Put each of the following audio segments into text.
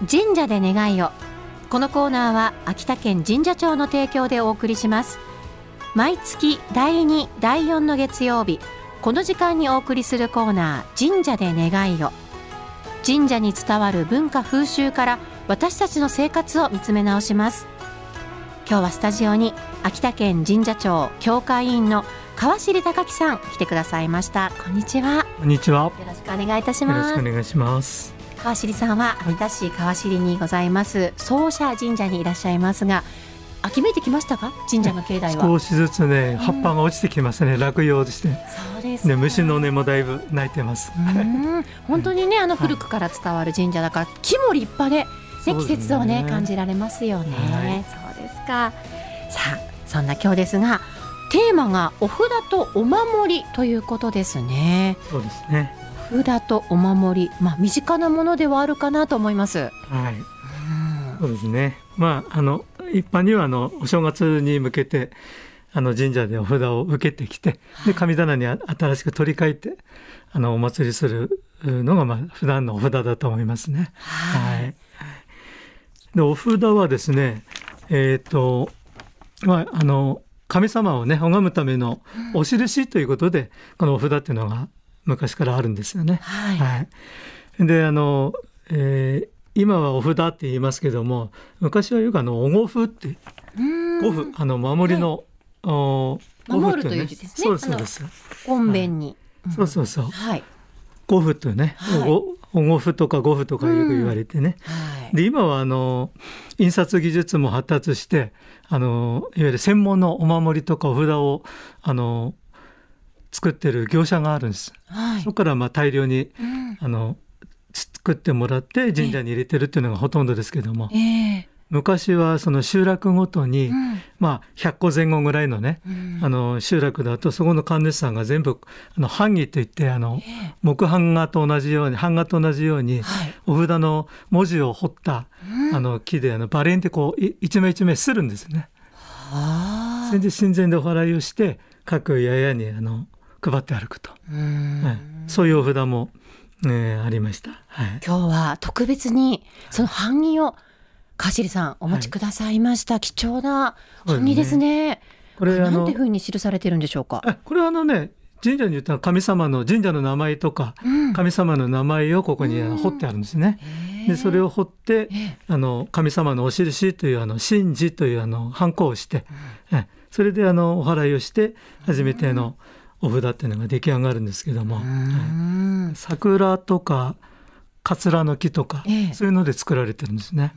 神社で願いを。このコーナーは秋田県神社庁の提供でお送りします。毎月第2、第4の月曜日、この時間にお送りするコーナー、神社で願いを。神社に伝わる文化風習から私たちの生活を見つめ直します。今日はスタジオに秋田県神社庁教会員の川尻隆樹さん来てくださいました。こんにちは。 こんにちは。 よろしくお願いいたします。 よろしくお願いします。 川尻さんは秋田市川尻にございます総社神社にいらっしゃいますが、秋めいてきましたか？神社の境内は少しずつね、葉っぱが落ちてきますね。落葉して。 そうですね。 虫の音もだいぶ鳴いてます。 本当にね、古くから伝わる神社だから、木も立派で、ね、季節をね感じられますよね。そうですか。さあ、そんな今日ですが、テーマがお札とお守りということですね。 そうですね。 お札とお守り、身近なものではあるかなと思います。 はい。そうですね。一般にはお正月に向けて神社でお札を受けてきて、で神棚に新しく取り替えてお祭りするのが普段のお札だと思いますね。はい。でお札はですね、神様をね拝むためのお印ということで、このお札っていうのが昔からあるんですよね。 はい。 はい、で今はお札って言いますけども、昔はよくお御符って御符守りの、 はい、守るという字ですね。 そうです。 本弁に、 そう、 はい、 御符というね、お御符とか御符とかよく言われてね、 はい、 で今は印刷技術も発達して、いわゆる専門のお守りとかお札を作ってる業者があるんです。はい、そこから大量に、作ってもらって神社に入れてるっていうのがほとんどですけども、昔はその集落ごとに、100個前後ぐらいのね、集落だと、そこの神主さんが全部版木といって、木版画と同じように、お札の文字を彫った、木でバレンってこう一枚一枚するんですね。それで神前でお祓いをして各家々に配って歩くと、そういうお札もありました。はい、 今日は特別にその版木を川尻さんお持ちくださいました。貴重な版木ですね。これなんていうふうに記されてるんでしょうか？ これは神社に言ったら神様の神社の名前とか、神様の名前をここに彫ってあるんですね。でそれを彫って神様のお印という神事というハンコをして、それでお祓いをして初めてお札っていうのが出来上がるんですけども、桜とかカツラの木とか、そういうので作られてるんですね。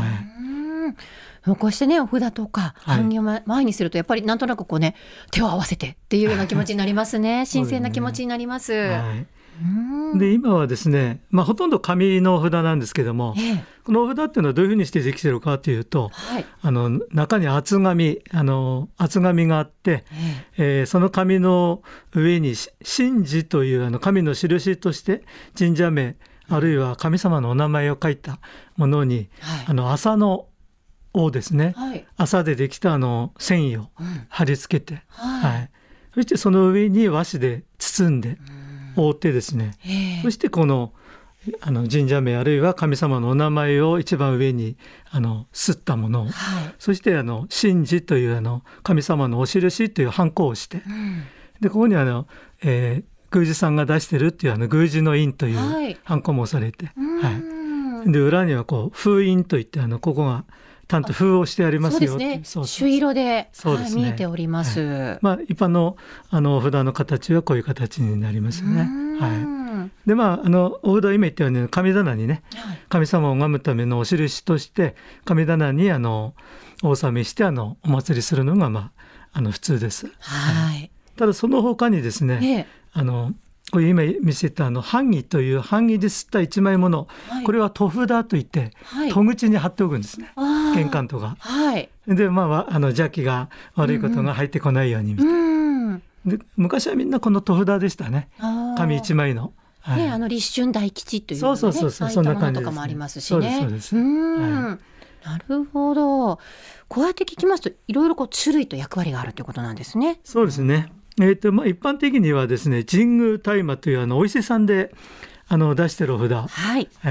こうしてね、お札とか版木を前にすると、やっぱりなんとなくこうね、手を合わせてっていうような気持ちになりますね。神聖な気持ちになります。 で今はですね、ほとんど紙のお札なんですけども、このお札っていうのはどういうふうにしてできているかというと、中に厚紙があって、その紙の上に神事という神の印として神社名あるいは神様のお名前を書いたものに、麻のをですね、麻でできた繊維を貼り付けて、そしてその上に和紙で包んで覆ってですね、そしてこの神社名あるいは神様のお名前を一番上に刷ったものを、そして神事という神様のお印というハンコをして、でここに宮司さんが出してるっていう宮司の印というハンコも押されて、で裏にはこう封印といって、ここがちゃんと封をしてありますよ。 そうですね。朱色で、見えております。 一般のお札の形はこういう形になりますね。でお札今言ったように神棚にね、神様を拝むためのお印として神棚にお納めしてお祭りするのが普通です。ただその他にですね、これ今見せた版木という版木で刷った一枚もの、これは戸札といって、戸口に貼っておくんですね。玄関とか。で邪気が悪いことが入ってこないようにみたいな。で昔はみんなこの戸札でしたね。紙一枚の。 立春大吉というね、 そんな感じですね。 とかもありますしね。 そうです。 なるほど。こうやって聞きますと、いろいろ種類と役割があるということなんですね。 そうですね。一般的にはですね、神宮大麻というお伊勢さんで出してるお札、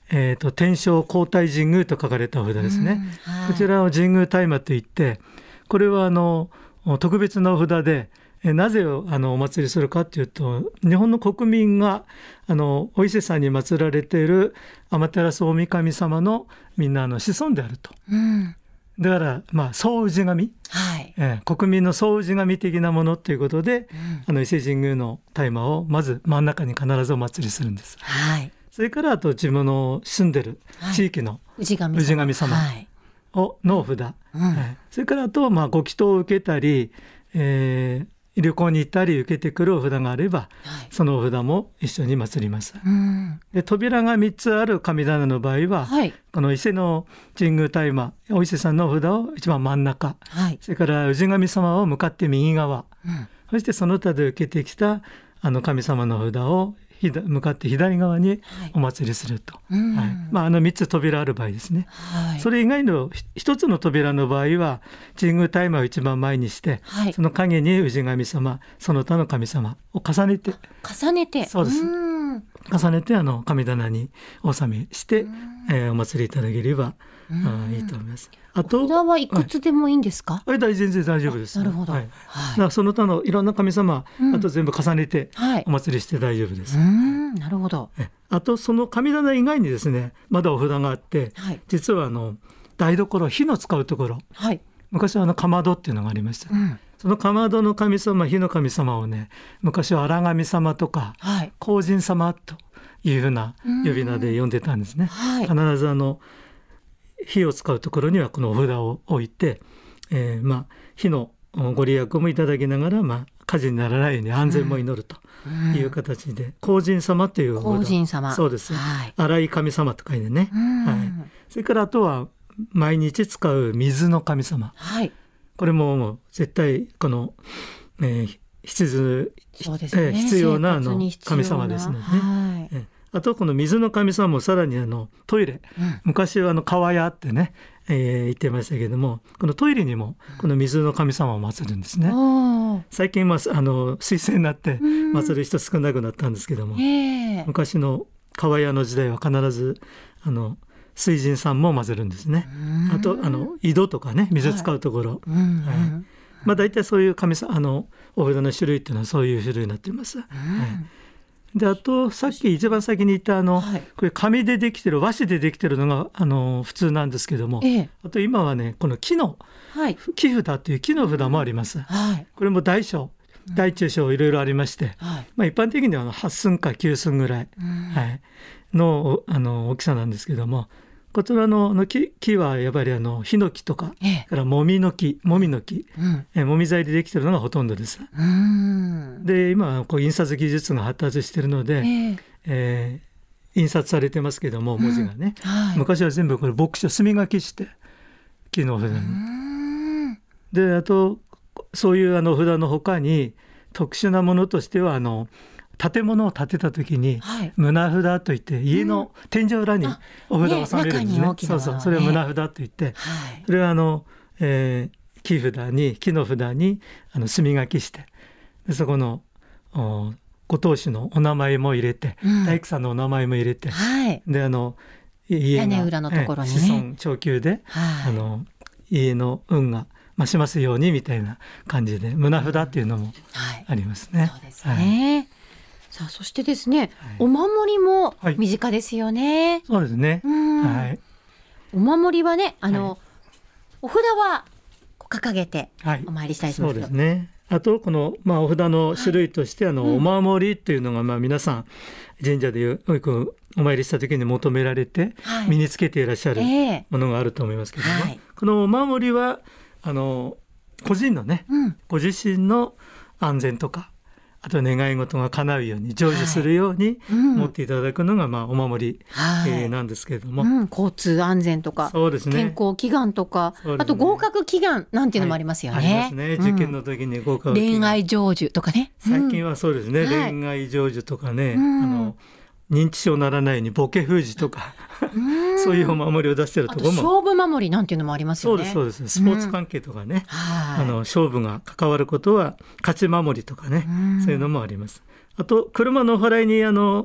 天正皇太神宮と書かれたお札ですね、こちらを神宮大麻といって、これは特別なお札で、なぜお祭りするかというと、日本の国民がお伊勢さんに祀られている天照大神様のみんな子孫であると、だから総氏神、国民の総氏神的なものということで、伊勢神宮の大麻をまず真ん中に必ずお祭りするんです、それからあと自分の住んでる地域の氏神様のお札、それからあとご祈祷を受けたり、旅行に行ったり受けてくるお札があれば、そのお札も一緒に祭ります、で扉が3つある神棚の場合は、この伊勢の神宮大麻お伊勢さんのお札を一番真ん中、それから氏神様を向かって右側、そしてその他で受けてきた神様の札を向かって左側にお祭りすると、3つ扉ある場合ですね、それ以外の1つの扉の場合は神宮大麻を一番前にして、その影に氏神様その他の神様を重ねてそうです、重ねて神棚にお納めして、お祭りいただければいいと思います。あと札はいくつでもいいんですか？ 全然大丈夫です。 なるほど、 その他のいろんな神様、あと全部重ねてお祭りして大丈夫です。 なるほど。 あとその神棚以外にですね、まだお札があって、実は台所、火の使うところ、昔はかまどっていうのがありました、そのかまどの神様、火の神様をね、昔は荒神様とか荒神様というふうな呼び名で呼んでたんですね、必ず火を使うところにはこのお札を置いて、火のご利益もいただきながら、火事にならないように安全も祈るという形で、荒神様という荒神様、 そうです、荒い神様と書いてね、それからあとは毎日使う水の神様、これも絶対この、必要な神様ですのでね、あとこの水の神様もさらにトイレ、昔は川屋ってね、言ってましたけれども、このトイレにもこの水の神様を祀るんですね。最近水洗になって祀る人少なくなったんですけども、昔の川屋の時代は必ず水神さんも祀るんですね。あと井戸とかね、水使うところ、大体そういう神様お札の種類っていうのはそういう種類になっています。であとさっき一番先に言ったこれ紙でできてる、和紙でできてるのが普通なんですけども、あと今はね、この木札っていう木の札もあります、これも大小大中小いろいろありまして、一般的には8寸か9寸ぐらい、の大きさなんですけども、こちらの木はやっぱりヒノキとか、からもみの木、もみ材でできてるのがほとんどです。で今印刷技術が発達しているので、印刷されてますけども、文字がね、昔は全部これ墨書墨書きして木の札に、であとそういう札の他に特殊なものとしては建物を建てた時に棟札といって、家の天井裏にお札を収めるんですね。それを棟札といって、それは木の札に墨書きして、でそこのご当主のお名前も入れて、大工さんのお名前も入れて、で家が屋根裏のところにね、子孫長久で家の運が増しますようにみたいな感じで棟札っていうのもありますね。 そうですね。さあそしてですね、お守りも身近ですよね。 そうですね。 お守りはね、お札は掲げてお参りしたりしますけど、 そうですね。あとこの、お札の種類として、お守りっていうのが、皆さん神社でよくお参りした時に求められて、身につけていらっしゃるものがあると思いますけども、このお守りは個人のね、ご自身の安全とか、あと願い事が叶うように成就するように持っていただくのがお守り、なんですけれども、 交通安全とか、そうですね、健康祈願とか、あと合格祈願なんていうのもありますよね。 ありますね。受験の時に合格祈願、 恋愛成就とかね、 最近はそうですね、恋愛成就とかね、認知症ならないようにボケ封じとかそういうお守りを出しているところも、 勝負守りなんていうのもありますよね。 そうですスポーツ関係とかね、勝負が関わることは勝ち守りとかね、そういうのもあります。あと車のお祓いにお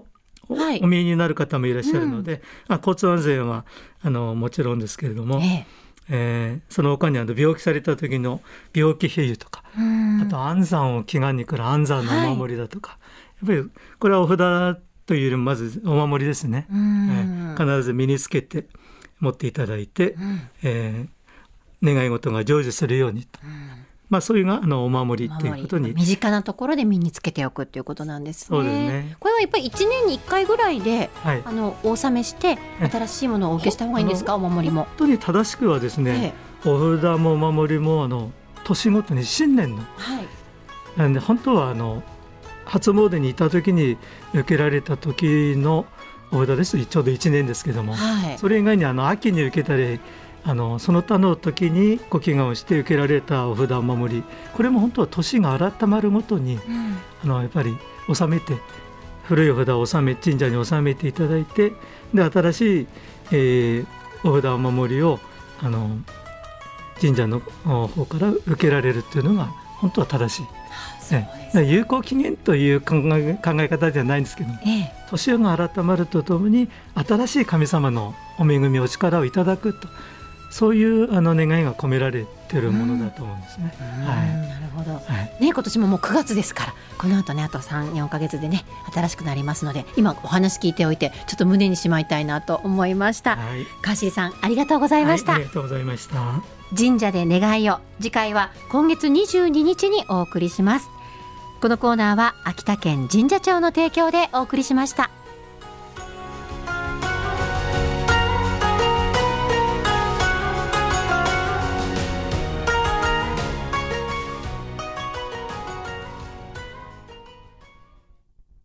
お見えになる方もいらっしゃるので、交通安全はもちろんですけれども、その他に病気された時の病気比喩とか、あと安産を祈願に来る安産のお守りだとか、やっぱりこれはお札というよりもまずお守りですね。必ず身につけて持っていただいて、願い事が成就するようにと、そういうお守りっていうことに、 身近なところで身につけておくっていうことなんですね。 そうですね。 これはやっぱり1年に1回ぐらいで、お納めして新しいものをお受けした方がいいんですか？お守りも。 本当に正しくはですね、お札もお守りも年ごとに新年の、なんで本当は初詣に行った時に受けられた時のお札ですとちょうど1年ですけども、それ以外に秋に受けたりその他の時にご祈願をして受けられたお札お守り、これも本当は年が改まるごとに、やっぱり納めて、古いお札を神社に納めていただいて、で新しい、お札お守りを神社の方から受けられるっていうのが本当は正しい。有効期限という考え方じゃないんですけど、年が改まるとともに新しい神様のお恵みお力をいただくと、そういう願いが込められているものだと思うんですね。 なるほど、今年ももう9月ですから、この後ねあと 3,4 ヶ月でね新しくなりますので、今お話聞いておいてちょっと胸にしまいたいなと思いました。川尻さんありがとうございました。 ありがとうございました。 神社で願いを、次回は今月22日にお送りします。このコーナーは秋田県神社庁の提供でお送りしました。